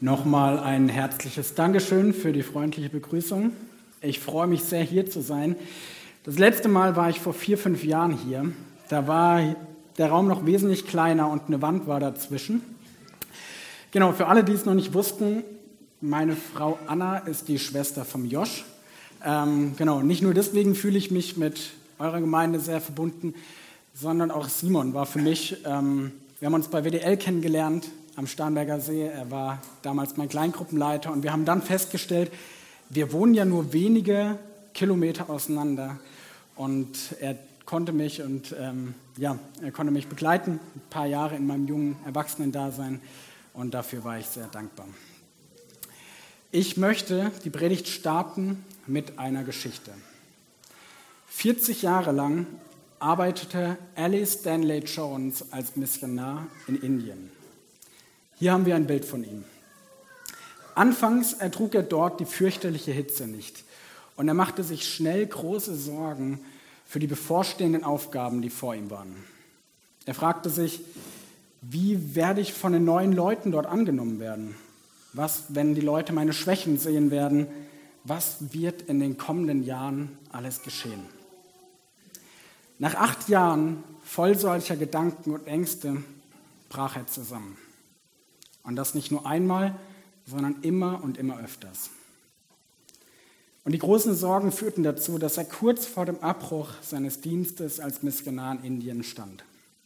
Nochmal ein herzliches Dankeschön für die freundliche Begrüßung. Ich freue mich sehr, hier zu sein. Das letzte Mal war ich vor 4-5 Jahren hier. Da war der Raum noch wesentlich kleiner und eine Wand war dazwischen. Genau, für alle, die es noch nicht wussten, meine Frau Anna ist die Schwester vom Josh. Nicht nur deswegen fühle ich mich mit eurer Gemeinde sehr verbunden, sondern auch Simon war für mich, wir haben uns bei WDL kennengelernt am Starnberger See, er war damals mein Kleingruppenleiter und wir haben dann festgestellt, wir wohnen ja nur wenige Kilometer auseinander und er konnte mich begleiten, ein paar Jahre in meinem jungen Erwachsenen-Dasein und dafür war ich sehr dankbar. Ich möchte die Predigt starten mit einer Geschichte. 40 Jahre lang arbeitete Ali Stanley Jones als Missionar in Indien. Hier haben wir ein Bild von ihm. Anfangs ertrug er dort die fürchterliche Hitze nicht und er machte sich schnell große Sorgen für die bevorstehenden Aufgaben, die vor ihm waren. Er fragte sich, wie werde ich von den neuen Leuten dort angenommen werden? Was, wenn die Leute meine Schwächen sehen werden? Was wird in den kommenden Jahren alles geschehen? Nach 8 Jahren voll solcher Gedanken und Ängste brach er zusammen. Und das nicht nur einmal, sondern immer und immer öfters. Und die großen Sorgen führten dazu, dass er kurz vor dem Abbruch seines Dienstes als Missionar in Indien stand.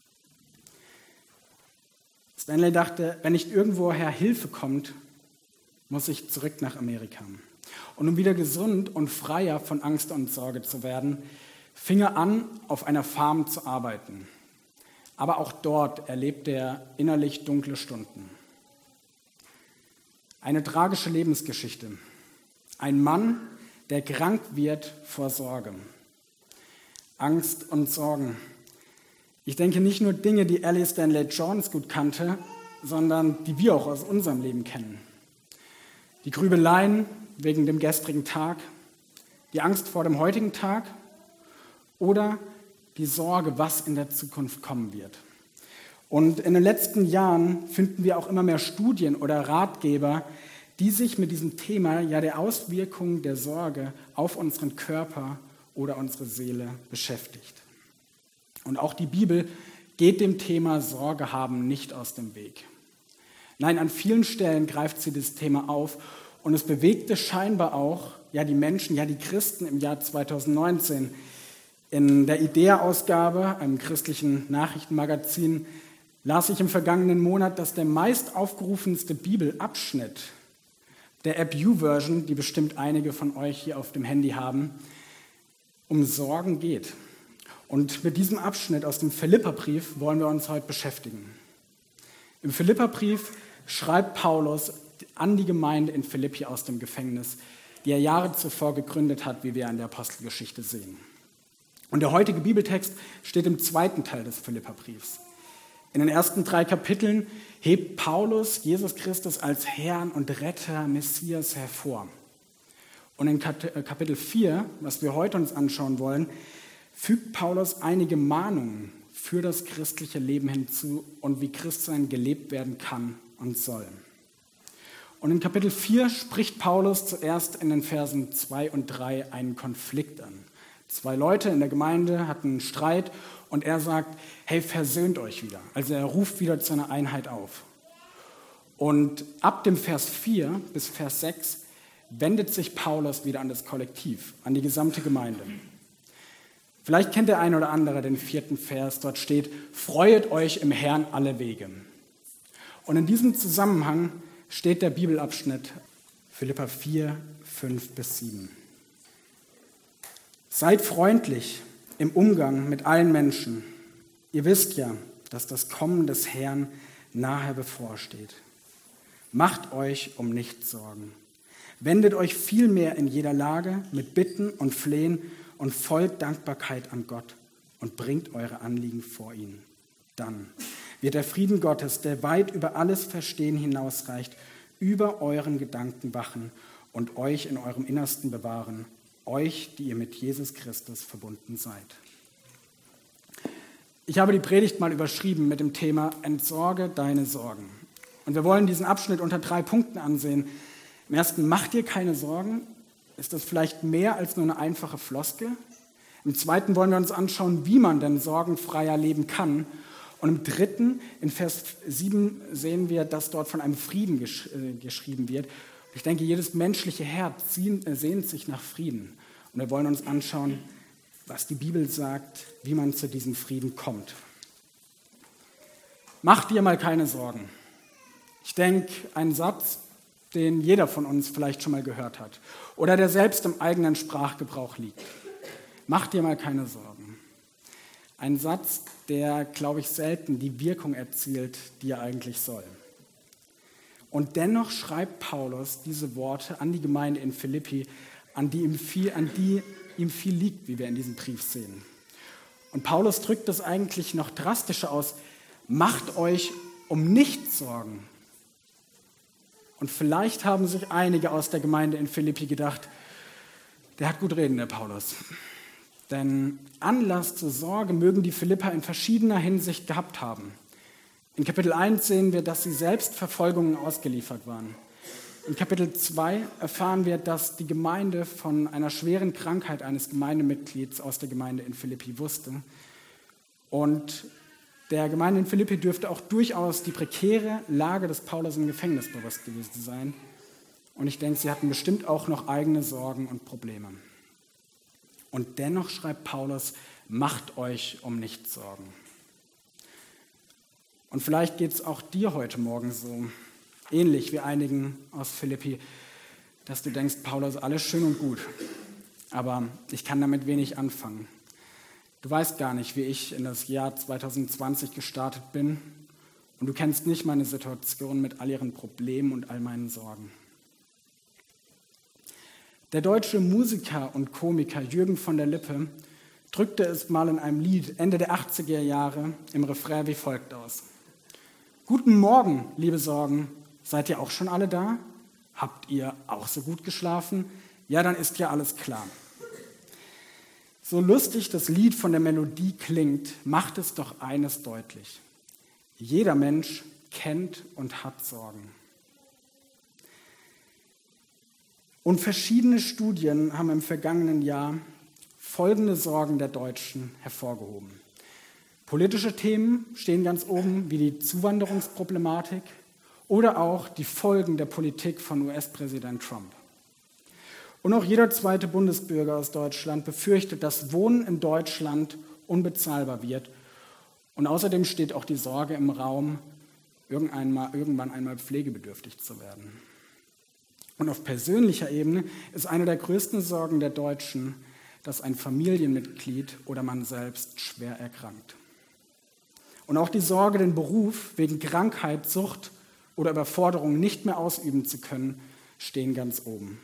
Stanley dachte, wenn nicht irgendwoher Hilfe kommt, muss ich zurück nach Amerika. Und um wieder gesund und freier von Angst und Sorge zu werden, fing er an, auf einer Farm zu arbeiten. Aber auch dort erlebte er innerlich dunkle Stunden. Eine tragische Lebensgeschichte. Ein Mann, der krank wird vor Sorge. Angst und Sorgen. Ich denke nicht nur Dinge, die Ali Stanley Jones gut kannte, sondern die wir auch aus unserem Leben kennen. Die Grübeleien wegen dem gestrigen Tag, die Angst vor dem heutigen Tag oder die Sorge, was in der Zukunft kommen wird. Und in den letzten Jahren finden wir auch immer mehr Studien oder Ratgeber, die sich mit diesem Thema, ja der Auswirkungen der Sorge auf unseren Körper oder unsere Seele beschäftigt. Und auch die Bibel geht dem Thema Sorge haben nicht aus dem Weg. Nein, an vielen Stellen greift sie das Thema auf und es bewegte scheinbar auch die Menschen, die Christen im Jahr 2019. In der IDEA-Ausgabe, einem christlichen Nachrichtenmagazin, las ich im vergangenen Monat, dass der meist aufgerufenste Bibelabschnitt der App YouVersion, die bestimmt einige von euch hier auf dem Handy haben, um Sorgen geht. Und mit diesem Abschnitt aus dem Philipperbrief wollen wir uns heute beschäftigen. Im Philipperbrief schreibt Paulus an die Gemeinde in Philippi aus dem Gefängnis, die er Jahre zuvor gegründet hat, wie wir in der Apostelgeschichte sehen. Und der heutige Bibeltext steht im 2. Teil des Philipperbriefs. In den ersten 3 Kapiteln hebt Paulus Jesus Christus als Herrn und Retter, Messias hervor. Und in Kapitel 4, was wir heute uns anschauen wollen, fügt Paulus einige Mahnungen für das christliche Leben hinzu und wie Christsein gelebt werden kann und soll. Und in Kapitel 4 spricht Paulus zuerst in den Versen 2 und 3 einen Konflikt an. 2 Leute in der Gemeinde hatten einen Streit und er sagt, hey, versöhnt euch wieder. Also er ruft wieder zu einer Einheit auf. Und ab dem Vers 4 bis Vers 6 wendet sich Paulus wieder an das Kollektiv, an die gesamte Gemeinde. Vielleicht kennt der eine oder andere den 4. Vers, dort steht, freuet euch im Herrn alle Wege. Und in diesem Zusammenhang steht der Bibelabschnitt Philipper 4, 5 bis 7. Seid freundlich im Umgang mit allen Menschen. Ihr wisst ja, dass das Kommen des Herrn nahe bevorsteht. Macht euch um nichts Sorgen. Wendet euch vielmehr in jeder Lage mit Bitten und Flehen und voll Dankbarkeit an Gott und bringt eure Anliegen vor ihn. Dann wird der Frieden Gottes, der weit über alles Verstehen hinausreicht, über euren Gedanken wachen und euch in eurem Innersten bewahren, euch, die ihr mit Jesus Christus verbunden seid. Ich habe die Predigt mal überschrieben mit dem Thema Entsorge deine Sorgen. Und wir wollen diesen Abschnitt unter 3 Punkten ansehen. Im ersten, mach dir keine Sorgen. Ist das vielleicht mehr als nur eine einfache Floskel? Im zweiten wollen wir uns anschauen, wie man denn sorgenfreier leben kann. Und im dritten, in Vers 7, sehen wir, dass dort von einem Frieden geschrieben wird. Ich denke, jedes menschliche Herz sehnt sich nach Frieden. Und wir wollen uns anschauen, was die Bibel sagt, wie man zu diesem Frieden kommt. Mach dir mal keine Sorgen. Ich denke, ein Satz, den jeder von uns vielleicht schon mal gehört hat oder der selbst im eigenen Sprachgebrauch liegt. Mach dir mal keine Sorgen. Ein Satz, der, glaube ich, selten die Wirkung erzielt, die er eigentlich soll. Und dennoch schreibt Paulus diese Worte an die Gemeinde in Philippi, an die ihm viel liegt, wie wir in diesem Brief sehen. Und Paulus drückt das eigentlich noch drastischer aus. Macht euch um nichts Sorgen. Und vielleicht haben sich einige aus der Gemeinde in Philippi gedacht, der hat gut reden, der Paulus. Denn Anlass zur Sorge mögen die Philipper in verschiedener Hinsicht gehabt haben. In Kapitel 1 sehen wir, dass sie selbst Verfolgungen ausgeliefert waren. In Kapitel 2 erfahren wir, dass die Gemeinde von einer schweren Krankheit eines Gemeindemitglieds aus der Gemeinde in Philippi wusste. Und der Gemeinde in Philippi dürfte auch durchaus die prekäre Lage des Paulus im Gefängnis bewusst gewesen sein. Und ich denke, sie hatten bestimmt auch noch eigene Sorgen und Probleme. Und dennoch schreibt Paulus, macht euch um nichts Sorgen. Und vielleicht geht es auch dir heute Morgen so, ähnlich wie einigen aus Philippi, dass du denkst, Paulus, alles schön und gut, aber ich kann damit wenig anfangen. Du weißt gar nicht, wie ich in das Jahr 2020 gestartet bin und du kennst nicht meine Situation mit all ihren Problemen und all meinen Sorgen. Der deutsche Musiker und Komiker Jürgen von der Lippe drückte es mal in einem Lied Ende der 80er Jahre im Refrain wie folgt aus. Guten Morgen, liebe Sorgen, seid ihr auch schon alle da? Habt ihr auch so gut geschlafen? Ja, dann ist ja alles klar. So lustig das Lied von der Melodie klingt, macht es doch eines deutlich. Jeder Mensch kennt und hat Sorgen. Und verschiedene Studien haben im vergangenen Jahr folgende Sorgen der Deutschen hervorgehoben. Politische Themen stehen ganz oben, wie die Zuwanderungsproblematik oder auch die Folgen der Politik von US-Präsident Trump. Und auch jeder zweite Bundesbürger aus Deutschland befürchtet, dass Wohnen in Deutschland unbezahlbar wird. Und außerdem steht auch die Sorge im Raum, irgendwann einmal pflegebedürftig zu werden. Und auf persönlicher Ebene ist eine der größten Sorgen der Deutschen, dass ein Familienmitglied oder man selbst schwer erkrankt. Und auch die Sorge, den Beruf wegen Krankheit, Sucht oder Überforderung nicht mehr ausüben zu können, stehen ganz oben.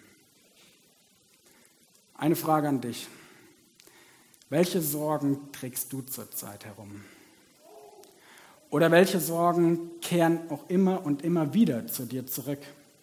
Eine Frage an dich. Welche Sorgen trägst du zurzeit herum? Oder welche Sorgen kehren auch immer und immer wieder zu dir zurück?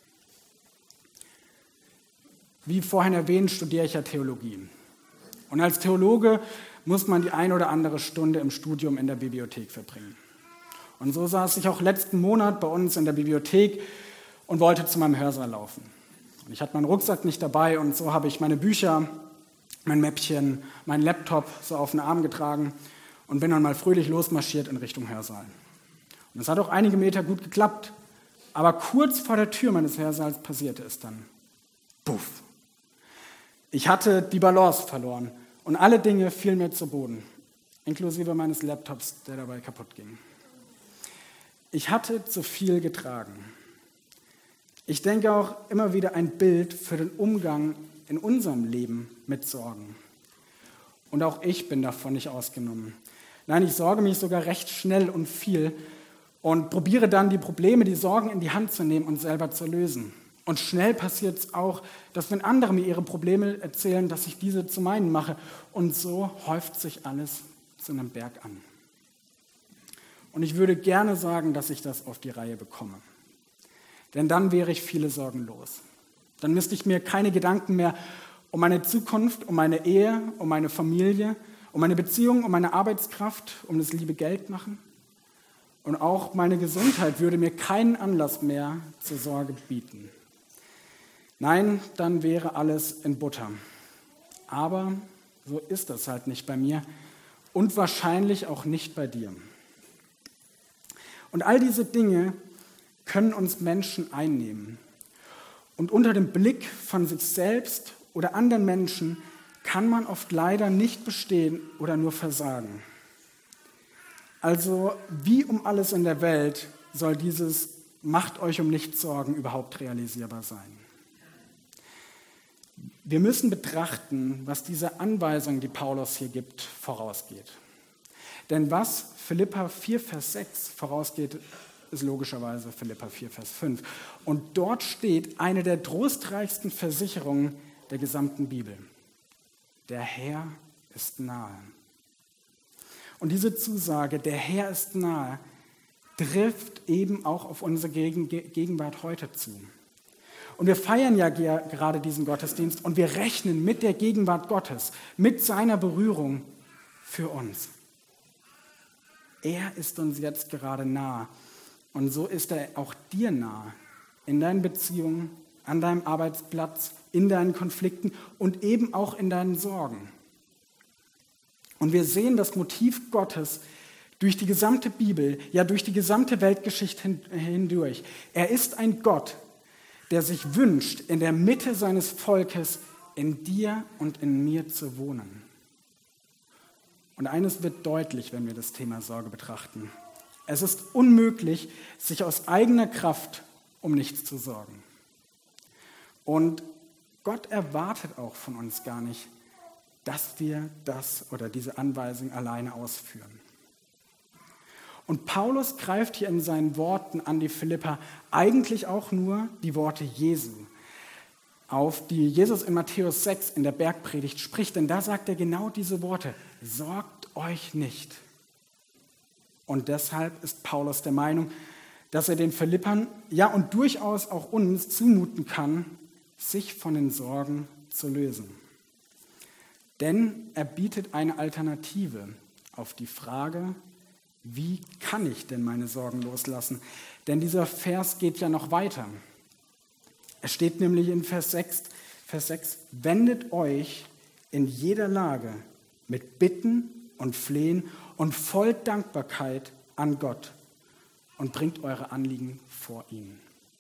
Wie vorhin erwähnt, studiere ich ja Theologie. Und als Theologe muss man die ein oder andere Stunde im Studium in der Bibliothek verbringen. Und so saß ich auch letzten Monat bei uns in der Bibliothek und wollte zu meinem Hörsaal laufen. Und ich hatte meinen Rucksack nicht dabei und so habe ich meine Bücher, mein Mäppchen, meinen Laptop so auf den Arm getragen und bin dann mal fröhlich losmarschiert in Richtung Hörsaal. Und es hat auch einige Meter gut geklappt, aber kurz vor der Tür meines Hörsaals passierte es dann. Puff! Ich hatte die Balance verloren und alle Dinge fielen mir zu Boden, inklusive meines Laptops, der dabei kaputt ging. Ich hatte zu viel getragen. Ich denke auch immer wieder ein Bild für den Umgang in unserem Leben mit Sorgen. Und auch ich bin davon nicht ausgenommen. Nein, ich sorge mich sogar recht schnell und viel und probiere dann die Probleme, die Sorgen in die Hand zu nehmen und selber zu lösen. Und schnell passiert es auch, dass wenn andere mir ihre Probleme erzählen, dass ich diese zu meinen mache. Und so häuft sich alles zu einem Berg an. Und ich würde gerne sagen, dass ich das auf die Reihe bekomme. Denn dann wäre ich viele Sorgen los. Dann müsste ich mir keine Gedanken mehr um meine Zukunft, um meine Ehe, um meine Familie, um meine Beziehung, um meine Arbeitskraft, um das liebe Geld machen. und auch meine Gesundheit würde mir keinen Anlass mehr zur Sorge bieten. Nein, dann wäre alles in Butter. Aber so ist das halt nicht bei mir und wahrscheinlich auch nicht bei dir. Und all diese Dinge können uns Menschen einnehmen. Und unter dem Blick von sich selbst oder anderen Menschen kann man oft leider nicht bestehen oder nur versagen. Also wie um alles in der Welt soll dieses "Macht euch um nichts Sorgen" überhaupt realisierbar sein? Wir müssen betrachten, was diese Anweisung, die Paulus hier gibt, vorausgeht. Denn was Philipper 4, Vers 6 vorausgeht, ist logischerweise Philipper 4, Vers 5. Und dort steht eine der trostreichsten Versicherungen der gesamten Bibel. Der Herr ist nahe. Und diese Zusage, der Herr ist nahe, trifft eben auch auf unsere Gegenwart heute zu. Und wir feiern ja gerade diesen Gottesdienst und wir rechnen mit der Gegenwart Gottes, mit seiner Berührung für uns. Er ist uns jetzt gerade nah und so ist er auch dir nah, in deinen Beziehungen, an deinem Arbeitsplatz, in deinen Konflikten und eben auch in deinen Sorgen. Und wir sehen das Motiv Gottes durch die gesamte Bibel, ja durch die gesamte Weltgeschichte hindurch. Er ist ein Gott, der sich wünscht, in der Mitte seines Volkes in dir und in mir zu wohnen. Und eines wird deutlich, wenn wir das Thema Sorge betrachten. Es ist unmöglich, sich aus eigener Kraft um nichts zu sorgen. Und Gott erwartet auch von uns gar nicht, dass wir das oder diese Anweisung alleine ausführen. Und Paulus greift hier in seinen Worten an die Philipper eigentlich auch nur die Worte Jesu auf, die Jesus in Matthäus 6 in der Bergpredigt spricht. Denn da sagt er genau diese Worte: Sorgt euch nicht. Und deshalb ist Paulus der Meinung, dass er den Philippern, ja und durchaus auch uns zumuten kann, sich von den Sorgen zu lösen. Denn er bietet eine Alternative auf die Frage, wie kann ich denn meine Sorgen loslassen? Denn dieser Vers geht ja noch weiter. Es steht nämlich in Vers 6, wendet euch in jeder Lage mit Bitten und Flehen und voll Dankbarkeit an Gott und bringt eure Anliegen vor ihn.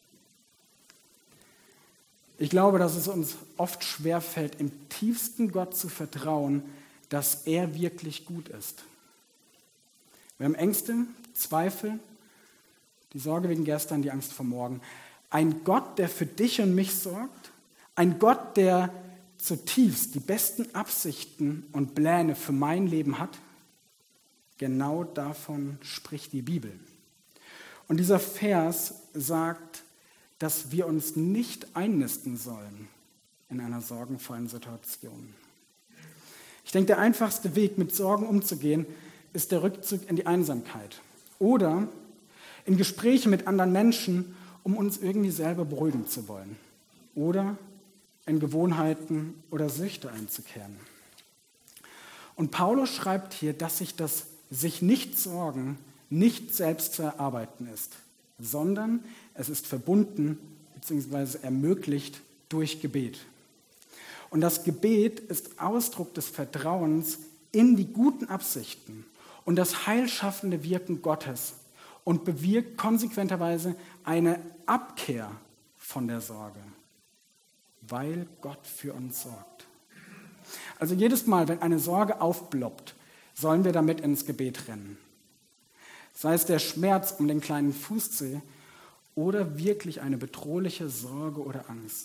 Ich glaube, dass es uns oft schwerfällt, im tiefsten Gott zu vertrauen, dass er wirklich gut ist. Wir haben Ängste, Zweifel, die Sorge wegen gestern, die Angst vor morgen. Ein Gott, der für dich und mich sorgt, ein Gott, der zutiefst die besten Absichten und Pläne für mein Leben hat, genau davon spricht die Bibel. Und dieser Vers sagt, dass wir uns nicht einnisten sollen in einer sorgenvollen Situation. Ich denke, der einfachste Weg, mit Sorgen umzugehen, ist der Rückzug in die Einsamkeit oder in Gespräche mit anderen Menschen, um uns irgendwie selber beruhigen zu wollen oder in Gewohnheiten oder Süchte einzukehren. Und Paulus schreibt hier, dass sich nicht sorgen nicht selbst zu erarbeiten ist, sondern es ist verbunden bzw. ermöglicht durch Gebet. Und das Gebet ist Ausdruck des Vertrauens in die guten Absichten und das heilschaffende Wirken Gottes und bewirkt konsequenterweise eine Abkehr von der Sorge, weil Gott für uns sorgt. Also jedes Mal, wenn eine Sorge aufploppt, sollen wir damit ins Gebet rennen. Sei es der Schmerz um den kleinen Fußzeh oder wirklich eine bedrohliche Sorge oder Angst.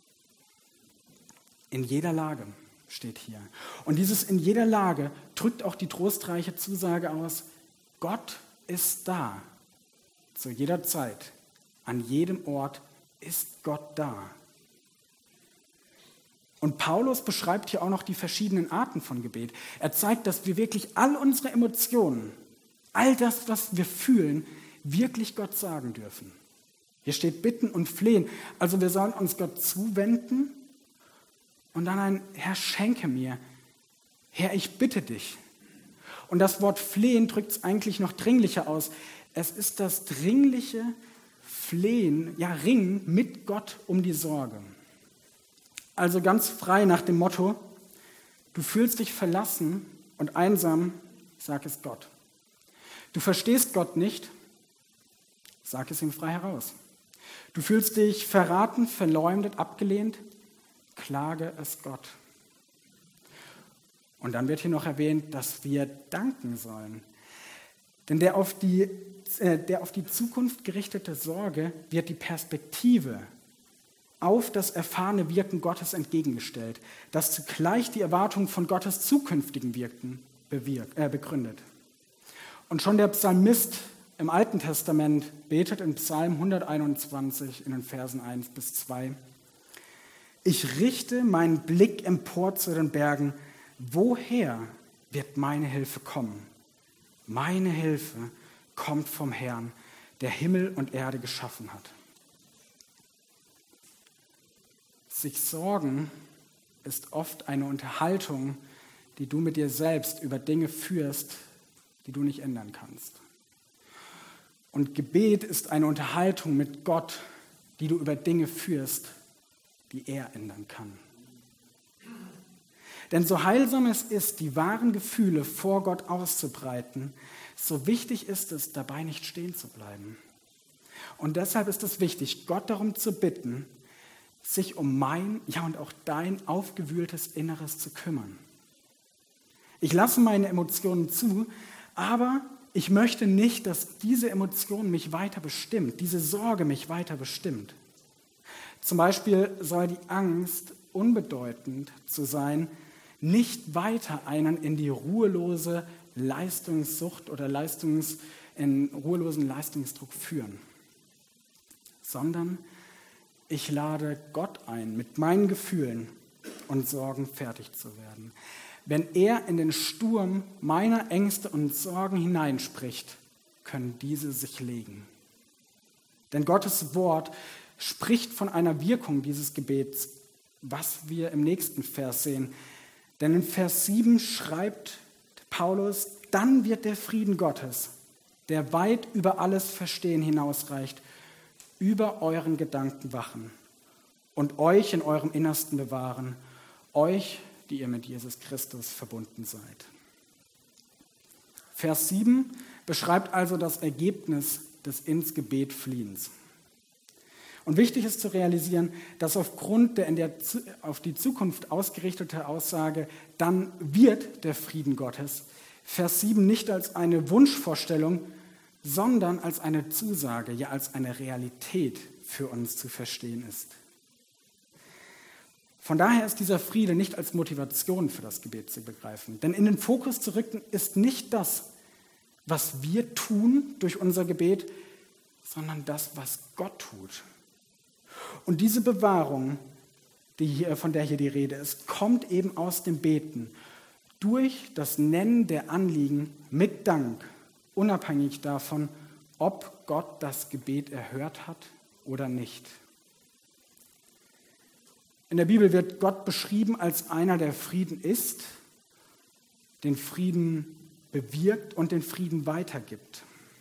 In jeder Lage steht hier. Und dieses in jeder Lage drückt auch die trostreiche Zusage aus: Gott ist da. Zu jeder Zeit, an jedem Ort ist Gott da. Und Paulus beschreibt hier auch noch die verschiedenen Arten von Gebet. Er zeigt, dass wir wirklich all unsere Emotionen, all das, was wir fühlen, wirklich Gott sagen dürfen. Hier steht Bitten und Flehen. Also wir sollen uns Gott zuwenden und dann ein Herr, schenke mir. Herr, ich bitte dich. Und das Wort Flehen drückt es eigentlich noch dringlicher aus. Es ist das dringliche Flehen, ja Ringen mit Gott um die Sorge. Also ganz frei nach dem Motto, du fühlst dich verlassen und einsam, sag es Gott. Du verstehst Gott nicht, sag es ihm frei heraus. Du fühlst dich verraten, verleumdet, abgelehnt, klage es Gott. Und dann wird hier noch erwähnt, dass wir danken sollen. Denn der auf die Zukunft gerichtete Sorge wird die Perspektive auf das erfahrene Wirken Gottes entgegengestellt, das zugleich die Erwartung von Gottes zukünftigen Wirken begründet. Und schon der Psalmist im Alten Testament betet in Psalm 121 in den Versen 1 bis 2: Ich richte meinen Blick empor zu den Bergen. Woher wird meine Hilfe kommen? Meine Hilfe kommt vom Herrn, der Himmel und Erde geschaffen hat. Sich sorgen ist oft eine Unterhaltung, die du mit dir selbst über Dinge führst, die du nicht ändern kannst. Und Gebet ist eine Unterhaltung mit Gott, die du über Dinge führst, die er ändern kann. Denn so heilsam es ist, die wahren Gefühle vor Gott auszubreiten, so wichtig ist es, dabei nicht stehen zu bleiben. Und deshalb ist es wichtig, Gott darum zu bitten, sich um mein, ja und auch dein aufgewühltes Inneres zu kümmern. Ich lasse meine Emotionen zu, aber ich möchte nicht, dass diese Emotion mich weiter bestimmt, diese Sorge mich weiter bestimmt. Zum Beispiel soll die Angst, unbedeutend zu sein, nicht weiter einen in die ruhelose Leistungssucht oder in ruhelosen Leistungsdruck führen, sondern ich lade Gott ein, mit meinen Gefühlen und Sorgen fertig zu werden. Wenn er in den Sturm meiner Ängste und Sorgen hineinspricht, können diese sich legen. Denn Gottes Wort spricht von einer Wirkung dieses Gebets, was wir im nächsten Vers sehen. Denn in Vers 7 schreibt Paulus: Dann wird der Frieden Gottes, der weit über alles Verstehen hinausreicht, über euren Gedanken wachen und euch in eurem Innersten bewahren, euch, die ihr mit Jesus Christus verbunden seid. Vers 7 beschreibt also das Ergebnis des ins Gebet Fliehens. Und wichtig ist zu realisieren, dass aufgrund der auf die Zukunft ausgerichtete Aussage, dann wird der Frieden Gottes, Vers 7 nicht als eine Wunschvorstellung, sondern als eine Zusage, ja als eine Realität für uns zu verstehen ist. Von daher ist dieser Friede nicht als Motivation für das Gebet zu begreifen. Denn in den Fokus zu rücken ist nicht das, was wir tun durch unser Gebet, sondern das, was Gott tut. Und diese Bewahrung, von der hier die Rede ist, kommt eben aus dem Beten, durch das Nennen der Anliegen mit Dank, unabhängig davon, ob Gott das Gebet erhört hat oder nicht. In der Bibel wird Gott beschrieben als einer, der Frieden ist, den Frieden bewirkt und den Frieden weitergibt.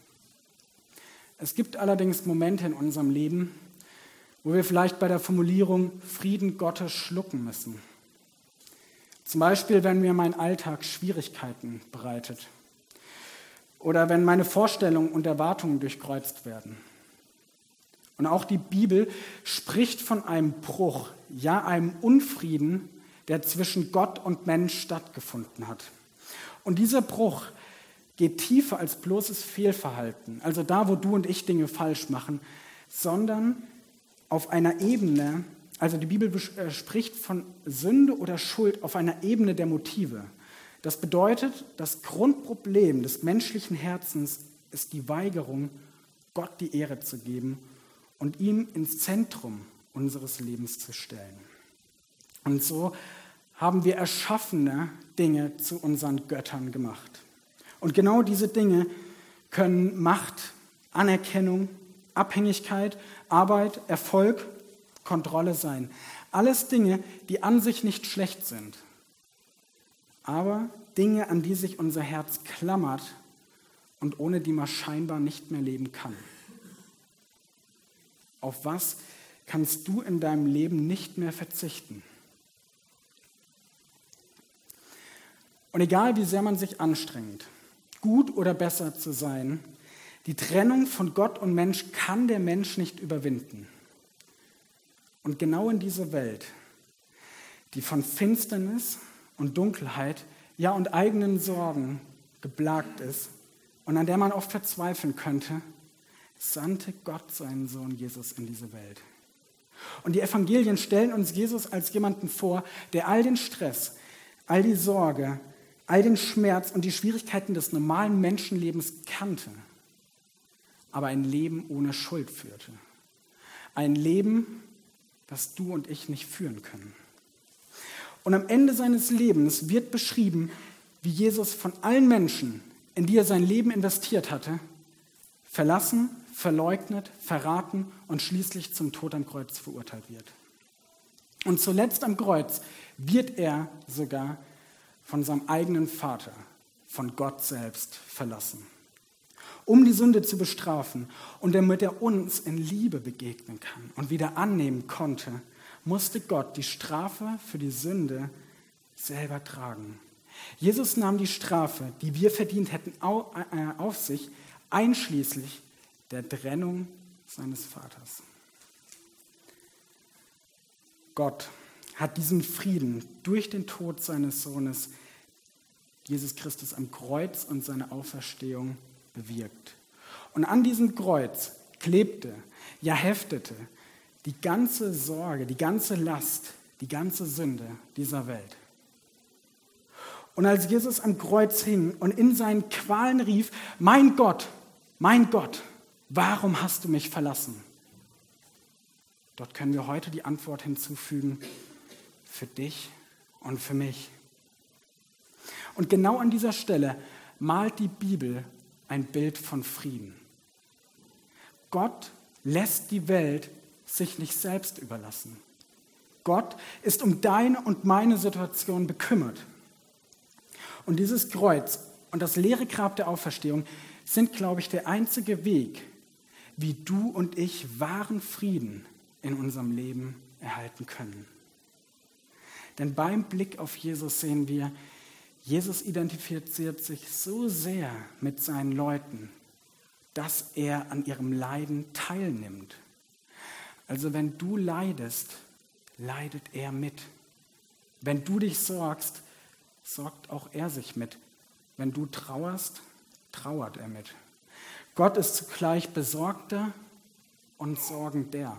Es gibt allerdings Momente in unserem Leben, wo wir vielleicht bei der Formulierung Frieden Gottes schlucken müssen. Zum Beispiel, wenn mir mein Alltag Schwierigkeiten bereitet oder wenn meine Vorstellungen und Erwartungen durchkreuzt werden. Und auch die Bibel spricht von einem Bruch, ja einem Unfrieden, der zwischen Gott und Mensch stattgefunden hat. Und dieser Bruch geht tiefer als bloßes Fehlverhalten, also da, wo du und ich Dinge falsch machen, sondern auf einer Ebene, also die Bibel spricht von Sünde oder Schuld auf einer Ebene der Motive. Das bedeutet, das Grundproblem des menschlichen Herzens ist die Weigerung, Gott die Ehre zu geben und ihm ins Zentrum unseres Lebens zu stellen. Und so haben wir erschaffene Dinge zu unseren Göttern gemacht. Und genau diese Dinge können Macht, Anerkennung, Abhängigkeit, Arbeit, Erfolg, Kontrolle sein. Alles Dinge, die an sich nicht schlecht sind, aber Dinge, an die sich unser Herz klammert und ohne die man scheinbar nicht mehr leben kann? Auf was kannst du in deinem Leben nicht mehr verzichten? Und egal, wie sehr man sich anstrengt, gut oder besser zu sein, die Trennung von Gott und Mensch kann der Mensch nicht überwinden. Und genau in diese Welt, die von Finsternis und Dunkelheit, ja und eigenen Sorgen geplagt ist und an der man oft verzweifeln könnte, sandte Gott seinen Sohn Jesus in diese Welt. Und die Evangelien stellen uns Jesus als jemanden vor, der all den Stress, all die Sorge, all den Schmerz und die Schwierigkeiten des normalen Menschenlebens kannte, aber ein Leben ohne Schuld führte. Ein Leben, das du und ich nicht führen können. Und am Ende seines Lebens wird beschrieben, wie Jesus von allen Menschen, in die er sein Leben investiert hatte, verlassen, verleugnet, verraten und schließlich zum Tod am Kreuz verurteilt wird. Und zuletzt am Kreuz wird er sogar von seinem eigenen Vater, von Gott selbst verlassen, um die Sünde zu bestrafen und damit er uns in Liebe begegnen kann und wieder annehmen konnte, musste Gott die Strafe für die Sünde selber tragen. Jesus nahm die Strafe, die wir verdient hätten, auf sich, einschließlich der Trennung seines Vaters. Gott hat diesen Frieden durch den Tod seines Sohnes Jesus Christus am Kreuz und seine Auferstehung bewirkt. Und an diesem Kreuz klebte, ja heftete die ganze Sorge, die ganze Last, die ganze Sünde dieser Welt. Und als Jesus am Kreuz hing und in seinen Qualen rief, mein Gott, warum hast du mich verlassen? Dort können wir heute die Antwort hinzufügen, für dich und für mich. Und genau an dieser Stelle malt die Bibel ein Bild von Frieden. Gott lässt die Welt sich nicht selbst überlassen. Gott ist um deine und meine Situation bekümmert. Und dieses Kreuz und das leere Grab der Auferstehung sind, glaube ich, der einzige Weg, wie du und ich wahren Frieden in unserem Leben erhalten können. Denn beim Blick auf Jesus sehen wir, Jesus identifiziert sich so sehr mit seinen Leuten, dass er an ihrem Leiden teilnimmt. Also wenn du leidest, leidet er mit. Wenn du dich sorgst, sorgt auch er sich mit. Wenn du trauerst, trauert er mit. Gott ist zugleich Besorgter und Sorgender.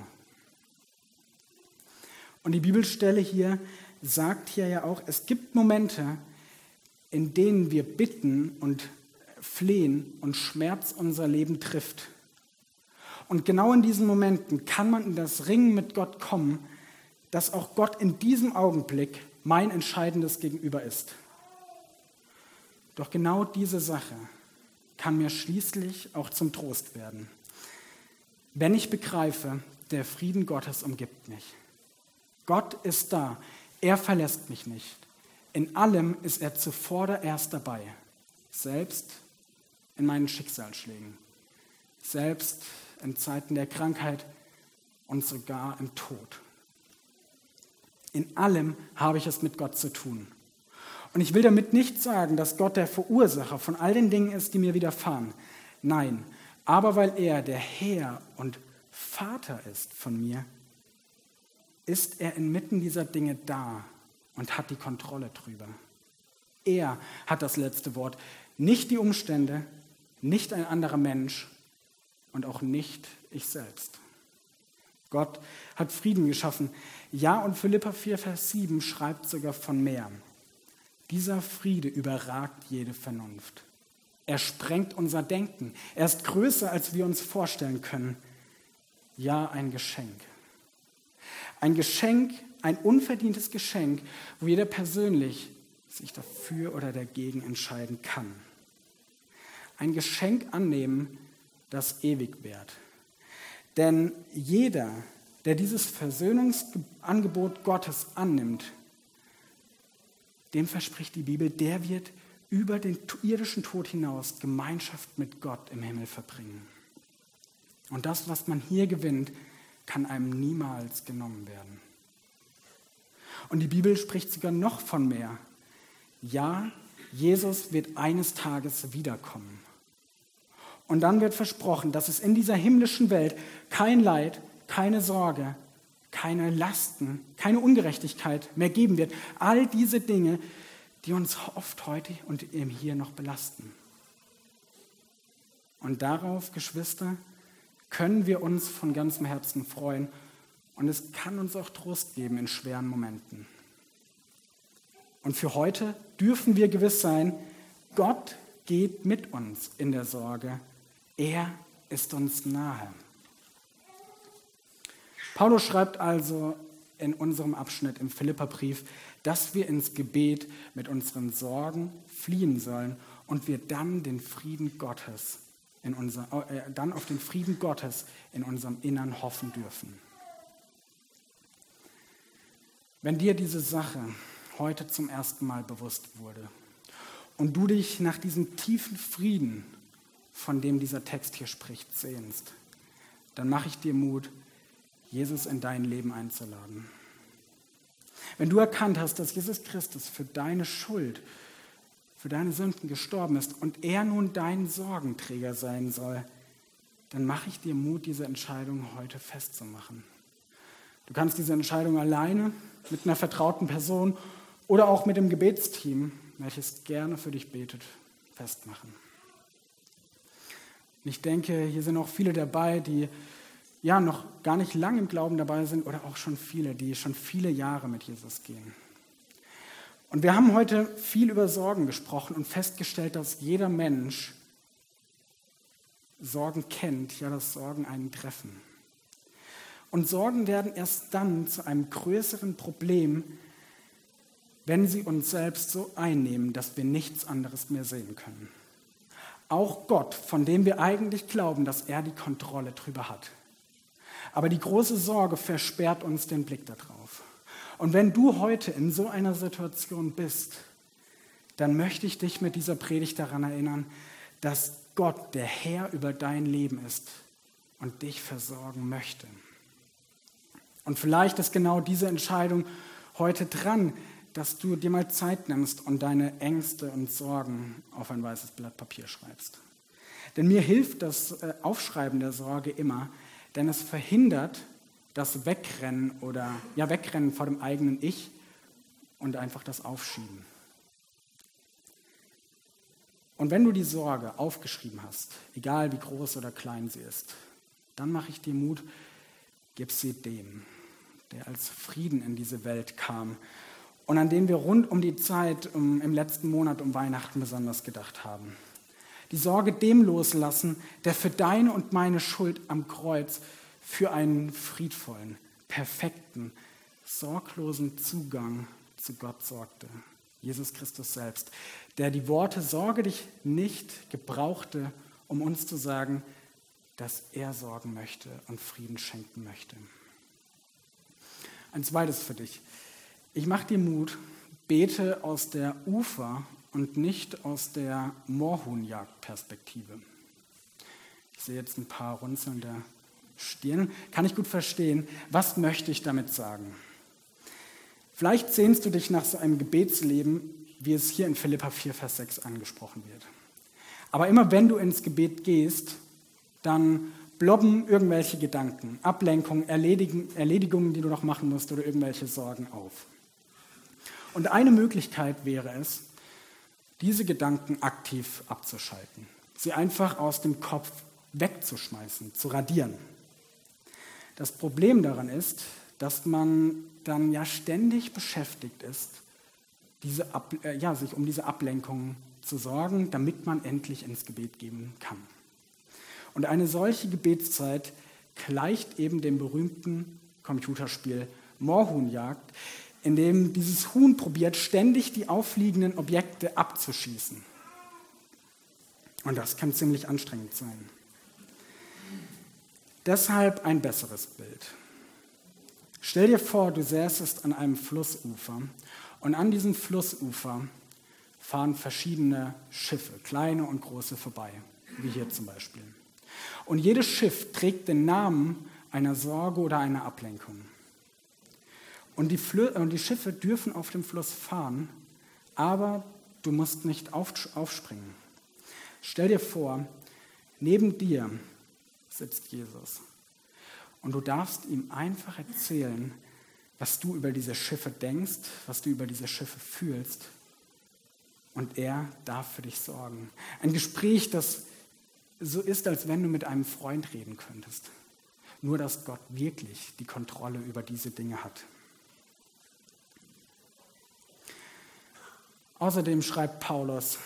Und die Bibelstelle hier sagt hier ja auch, es gibt Momente, in denen wir bitten und flehen und Schmerz unser Leben trifft. Und genau in diesen Momenten kann man in das Ringen mit Gott kommen, dass auch Gott in diesem Augenblick mein entscheidendes Gegenüber ist. Doch genau diese Sache kann mir schließlich auch zum Trost werden. Wenn ich begreife, der Frieden Gottes umgibt mich. Gott ist da, er verlässt mich nicht. In allem ist er zuvordererst dabei, selbst in meinen Schicksalsschlägen, selbst in Zeiten der Krankheit und sogar im Tod. In allem habe ich es mit Gott zu tun. Und ich will damit nicht sagen, dass Gott der Verursacher von all den Dingen ist, die mir widerfahren. Nein, aber weil er der Herr und Vater ist von mir, ist er inmitten dieser Dinge da und hat die Kontrolle drüber. Er hat das letzte Wort, nicht die Umstände, nicht ein anderer Mensch und auch nicht ich selbst. Gott hat Frieden geschaffen. Ja, und Philipper 4, Vers 7 schreibt sogar von mehr. Dieser Friede überragt jede Vernunft. Er sprengt unser Denken. Er ist größer, als wir uns vorstellen können. Ja, ein Geschenk. Ein Geschenk, ein unverdientes Geschenk, wo jeder persönlich sich dafür oder dagegen entscheiden kann. Ein Geschenk annehmen, das ewig währt. Denn jeder, der dieses Versöhnungsangebot Gottes annimmt, dem verspricht die Bibel, der wird über den irdischen Tod hinaus Gemeinschaft mit Gott im Himmel verbringen. Und das, was man hier gewinnt, kann einem niemals genommen werden. Und die Bibel spricht sogar noch von mehr. Ja, Jesus wird eines Tages wiederkommen. Und dann wird versprochen, dass es in dieser himmlischen Welt kein Leid, keine Sorge, keine Lasten, keine Ungerechtigkeit mehr geben wird. All diese Dinge, die uns oft heute und eben hier noch belasten. Und darauf, Geschwister, können wir uns von ganzem Herzen freuen. Und es kann uns auch Trost geben in schweren Momenten. Und für heute dürfen wir gewiss sein, Gott geht mit uns in der Sorge. Er ist uns nahe. Paulus schreibt also in unserem Abschnitt im Philipperbrief, dass wir ins Gebet mit unseren Sorgen fliehen sollen und wir dann den Frieden Gottes auf den Frieden Gottes in unserem Innern hoffen dürfen. Wenn dir diese Sache heute zum ersten Mal bewusst wurde und du dich nach diesem tiefen Frieden, von dem dieser Text hier spricht, sehnst, dann mache ich dir Mut, Jesus in dein Leben einzuladen. Wenn du erkannt hast, dass Jesus Christus für deine Schuld, für deine Sünden gestorben ist und er nun dein Sorgenträger sein soll, dann mache ich dir Mut, diese Entscheidung heute festzumachen. Du kannst diese Entscheidung alleine mit einer vertrauten Person oder auch mit dem Gebetsteam, welches gerne für dich betet, festmachen. Und ich denke, hier sind auch viele dabei, die ja noch gar nicht lang im Glauben dabei sind oder auch schon viele, die schon viele Jahre mit Jesus gehen. Und wir haben heute viel über Sorgen gesprochen und festgestellt, dass jeder Mensch Sorgen kennt, ja, dass Sorgen einen treffen. Und Sorgen werden erst dann zu einem größeren Problem, wenn sie uns selbst so einnehmen, dass wir nichts anderes mehr sehen können. Auch Gott, von dem wir eigentlich glauben, dass er die Kontrolle drüber hat. Aber die große Sorge versperrt uns den Blick darauf. Und wenn du heute in so einer Situation bist, dann möchte ich dich mit dieser Predigt daran erinnern, dass Gott der Herr über dein Leben ist und dich versorgen möchte. Und vielleicht ist genau diese Entscheidung heute dran, dass du dir mal Zeit nimmst und deine Ängste und Sorgen auf ein weißes Blatt Papier schreibst. Denn mir hilft das Aufschreiben der Sorge immer, denn es verhindert das Wegrennen Wegrennen vor dem eigenen Ich und einfach das Aufschieben. Und wenn du die Sorge aufgeschrieben hast, egal wie groß oder klein sie ist, dann mache ich dir Mut, gib sie dem, der als Frieden in diese Welt kam und an den wir rund um die Zeit im letzten Monat um Weihnachten besonders gedacht haben. Die Sorge dem loslassen, der für deine und meine Schuld am Kreuz für einen friedvollen, perfekten, sorglosen Zugang zu Gott sorgte. Jesus Christus selbst, der die Worte "Sorge dich nicht" gebrauchte, um uns zu sagen, dass er sorgen möchte und Frieden schenken möchte. Ein zweites für dich. Ich mache dir Mut, bete aus der Ufer- und nicht aus der Moorhuhnjagd-Perspektive. Ich sehe jetzt ein paar runzelnde Stirn. Kann ich gut verstehen. Was möchte ich damit sagen? Vielleicht sehnst du dich nach so einem Gebetsleben, wie es hier in Philipper 4, Vers 6 angesprochen wird. Aber immer wenn du ins Gebet gehst, dann blobben irgendwelche Gedanken, Ablenkungen, Erledigungen, die du noch machen musst oder irgendwelche Sorgen auf. Und eine Möglichkeit wäre es, diese Gedanken aktiv abzuschalten, sie einfach aus dem Kopf wegzuschmeißen, zu radieren. Das Problem daran ist, dass man dann ja ständig beschäftigt ist, sich um diese Ablenkungen zu sorgen, damit man endlich ins Gebet gehen kann. Und eine solche Gebetszeit gleicht eben dem berühmten Computerspiel Moorhuhnjagd, in dem dieses Huhn probiert, ständig die auffliegenden Objekte abzuschießen. Und das kann ziemlich anstrengend sein. Deshalb ein besseres Bild. Stell dir vor, du säßest an einem Flussufer und an diesem Flussufer fahren verschiedene Schiffe, kleine und große, vorbei, wie hier zum Beispiel. Und jedes Schiff trägt den Namen einer Sorge oder einer Ablenkung. Und die Schiffe dürfen auf dem Fluss fahren, aber du musst nicht aufspringen. Stell dir vor, neben dir sitzt Jesus und du darfst ihm einfach erzählen, was du über diese Schiffe denkst, was du über diese Schiffe fühlst, und er darf für dich sorgen. Ein Gespräch, das so ist, als wenn du mit einem Freund reden könntest. Nur, dass Gott wirklich die Kontrolle über diese Dinge hat. Außerdem schreibt Paulus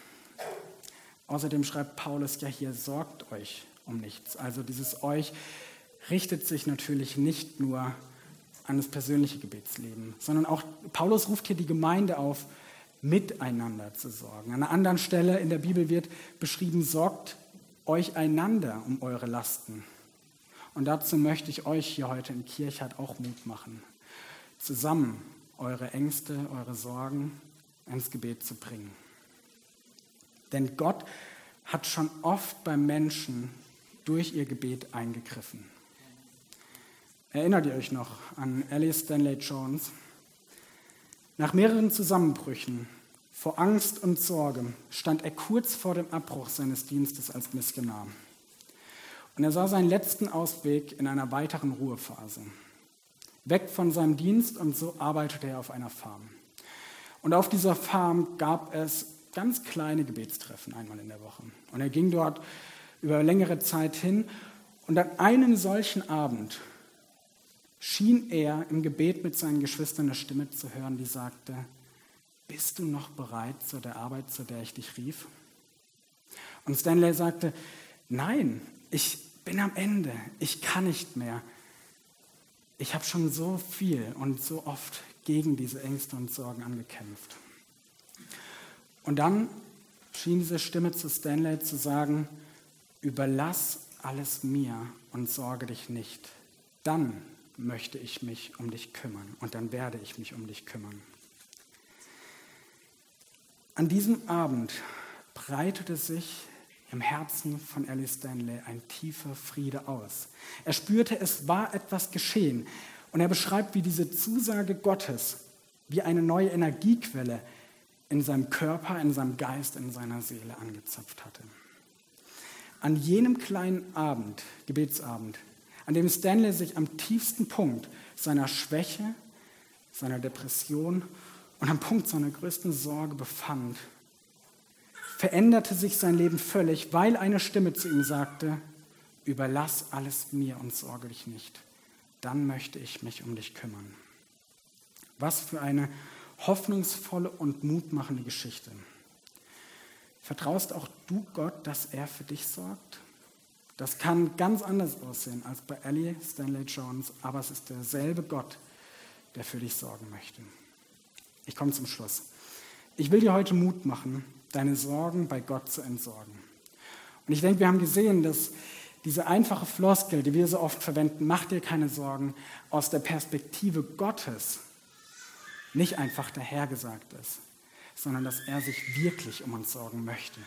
ja hier, sorgt euch um nichts. Also dieses euch richtet sich natürlich nicht nur an das persönliche Gebetsleben, sondern auch Paulus ruft hier die Gemeinde auf, miteinander zu sorgen. An einer anderen Stelle in der Bibel wird beschrieben, sorgt euch einander um eure Lasten. Und dazu möchte ich euch hier heute in Kirchhardt auch Mut machen, zusammen eure Ängste, eure Sorgen ins Gebet zu bringen. Denn Gott hat schon oft beim Menschen durch ihr Gebet eingegriffen. Erinnert ihr euch noch an Alice Stanley Jones? Nach mehreren Zusammenbrüchen, vor Angst und Sorge, stand er kurz vor dem Abbruch seines Dienstes als Missionar. Und er sah seinen letzten Ausweg in einer weiteren Ruhephase. Weg von seinem Dienst, und so arbeitete er auf einer Farm. Und auf dieser Farm gab es ganz kleine Gebetstreffen einmal in der Woche. Und er ging dort über längere Zeit hin. Und an einem solchen Abend schien er im Gebet mit seinen Geschwistern eine Stimme zu hören, die sagte, bist du noch bereit zu der Arbeit, zu der ich dich rief? Und Stanley sagte, nein, ich bin am Ende, ich kann nicht mehr. Ich habe schon so viel und so oft gegen diese Ängste und Sorgen angekämpft. Und dann schien diese Stimme zu Stanley zu sagen, überlass alles mir und sorge dich nicht. Dann möchte ich mich um dich kümmern und dann werde ich mich um dich kümmern. An diesem Abend breitete sich im Herzen von Alice Stanley ein tiefer Friede aus. Er spürte, es war etwas geschehen. Und er beschreibt, wie diese Zusage Gottes, wie eine neue Energiequelle in seinem Körper, in seinem Geist, in seiner Seele angezapft hatte. An jenem kleinen Abend, Gebetsabend, an dem Stanley sich am tiefsten Punkt seiner Schwäche, seiner Depression und am Punkt seiner größten Sorge befand, veränderte sich sein Leben völlig, weil eine Stimme zu ihm sagte, überlass alles mir und sorge dich nicht. Dann möchte ich mich um dich kümmern. Was für eine hoffnungsvolle und mutmachende Geschichte. Vertraust auch du Gott, dass er für dich sorgt? Das kann ganz anders aussehen als bei Alice Stanley Jones, aber es ist derselbe Gott, der für dich sorgen möchte. Ich komme zum Schluss. Ich will dir heute Mut machen, deine Sorgen bei Gott zu entsorgen. Und ich denke, wir haben gesehen, dass diese einfache Floskel, die wir so oft verwenden, mach dir keine Sorgen, aus der Perspektive Gottes nicht einfach dahergesagt ist, sondern dass er sich wirklich um uns sorgen möchte.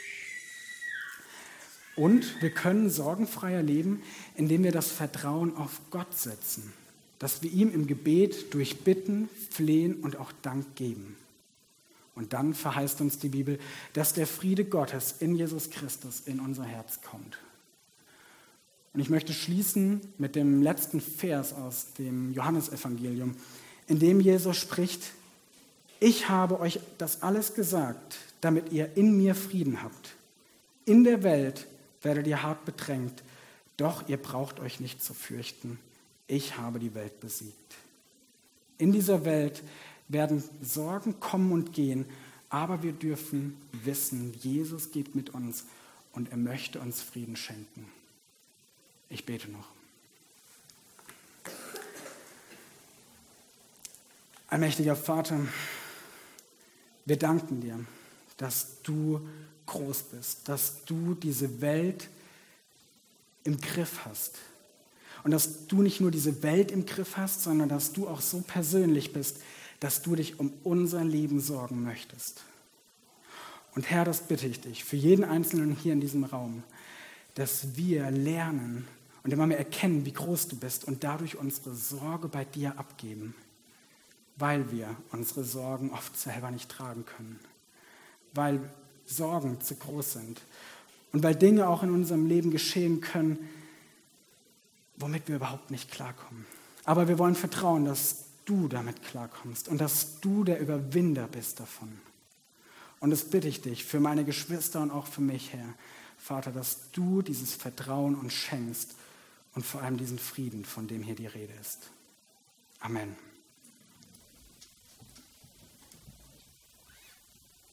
Und wir können sorgenfreier leben, indem wir das Vertrauen auf Gott setzen, dass wir ihm im Gebet durch Bitten, Flehen und auch Dank geben. Und dann verheißt uns die Bibel, dass der Friede Gottes in Jesus Christus in unser Herz kommt. Und ich möchte schließen mit dem letzten Vers aus dem Johannesevangelium, in dem Jesus spricht, ich habe euch das alles gesagt, damit ihr in mir Frieden habt. In der Welt werdet ihr hart bedrängt, doch ihr braucht euch nicht zu fürchten. Ich habe die Welt besiegt. In dieser Welt werden Sorgen kommen und gehen, aber wir dürfen wissen, Jesus geht mit uns und er möchte uns Frieden schenken. Ich bete noch. Allmächtiger Vater, wir danken dir, dass du groß bist, dass du diese Welt im Griff hast. Und dass du nicht nur diese Welt im Griff hast, sondern dass du auch so persönlich bist, dass du dich um unser Leben sorgen möchtest. Und Herr, das bitte ich dich, für jeden Einzelnen hier in diesem Raum, dass wir lernen und immer mehr erkennen, wie groß du bist und dadurch unsere Sorge bei dir abgeben, weil wir unsere Sorgen oft selber nicht tragen können, weil Sorgen zu groß sind und weil Dinge auch in unserem Leben geschehen können, womit wir überhaupt nicht klarkommen. Aber wir wollen vertrauen, dass du damit klarkommst und dass du der Überwinder bist davon. Und das bitte ich dich für meine Geschwister und auch für mich, Herr, Vater, dass du dieses Vertrauen uns schenkst und vor allem diesen Frieden, von dem hier die Rede ist. Amen.